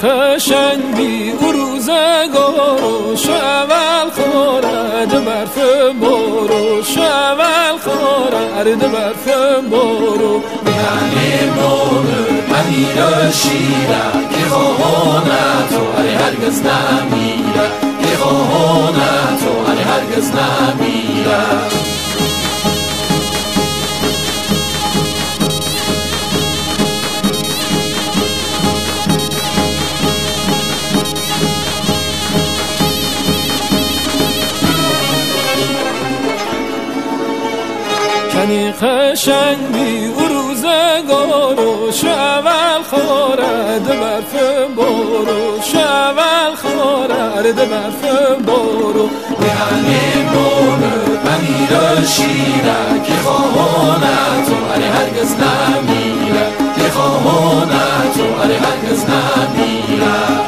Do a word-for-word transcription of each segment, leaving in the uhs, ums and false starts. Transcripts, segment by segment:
قشنگی او روزگارو شول خورد برف بارو شول خورد برف بارو میهنی بارو امیر شیره که خواهانه تو علی هرگز نمیره که خواهانه تو علی هرگز نمیره کنی قشنگی او روزگارو شول خورد برف بارو شول خورد برف بارو میهنی بارو امیر شیره که خواهانه تو علی هرگز نمیره که خواهانه تو علی هرگز نمیره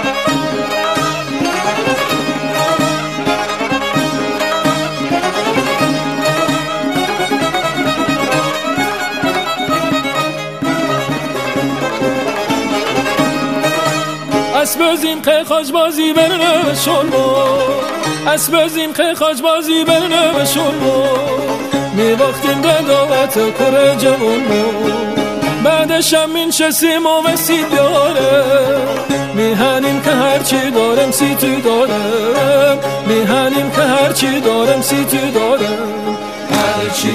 اسب زین که خاج بازی برنه شلمو اسب زین که خاج بازی برنه شلمو می وقتیم به دعوت کره جوانمو بعدش هم این شسیم و وسید بیاره میهنیم که هرچی دارم سی تو دارم میهنیم که هرچی دارم سی تو دارم هرچی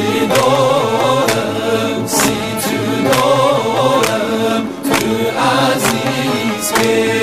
دارم سی تو دارم تو عزیز که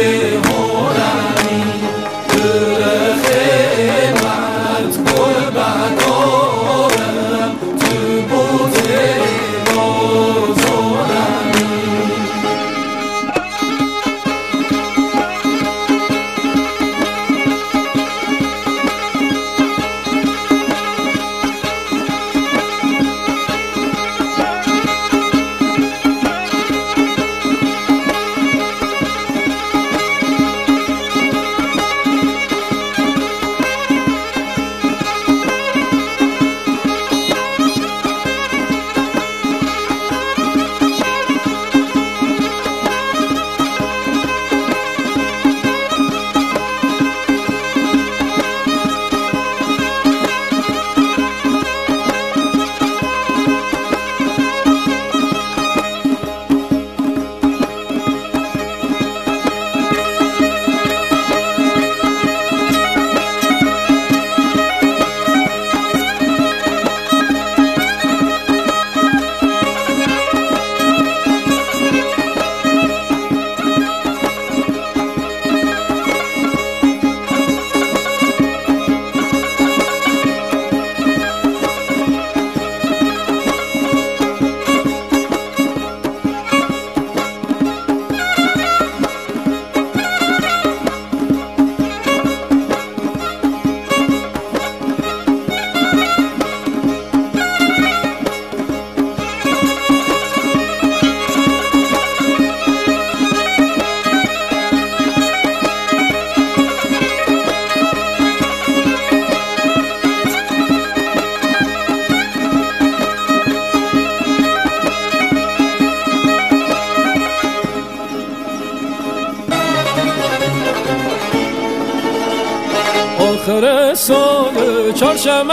آخر سال چارشم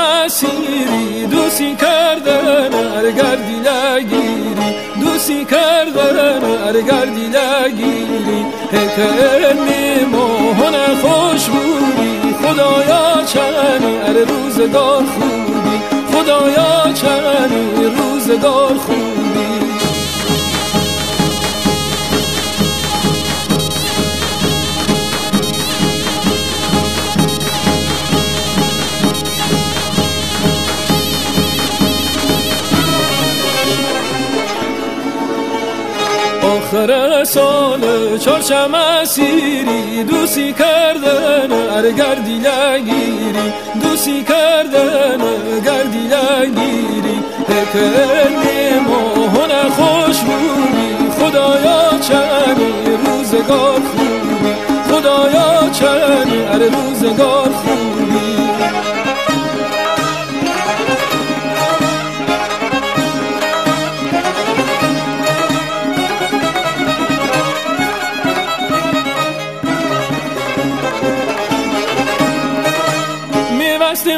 اسیری دوستی کردن ارگردی لگیری دوستی کردن ارگردی لگیری هکرنی ماهن خوش بودی خدایا چنی ار روزگار خوبی خدایا چنی روزگار خوبی آخر سال چارشم اسیری دوستی کردن ارگردی لگیری دوستی کردن گردی لگیری هکرنی ماهن خوش بودی خدایا چنی روزگار خوبی خدایا چنی ار روزگار خوبی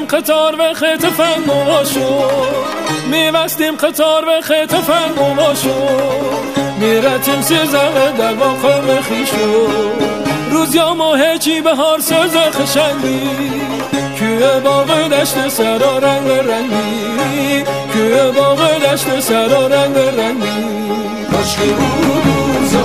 میبستیم قطار و خط فنگواشو میبستیم قطار و خط فنگواشو میرتیم سزاق در باقم خیشو روز یا ماه چی بهار ساز خشنگی که باغ دشت سرا رنگ رنگی که باغ دشت سرا رنگ رنگی کاش که روز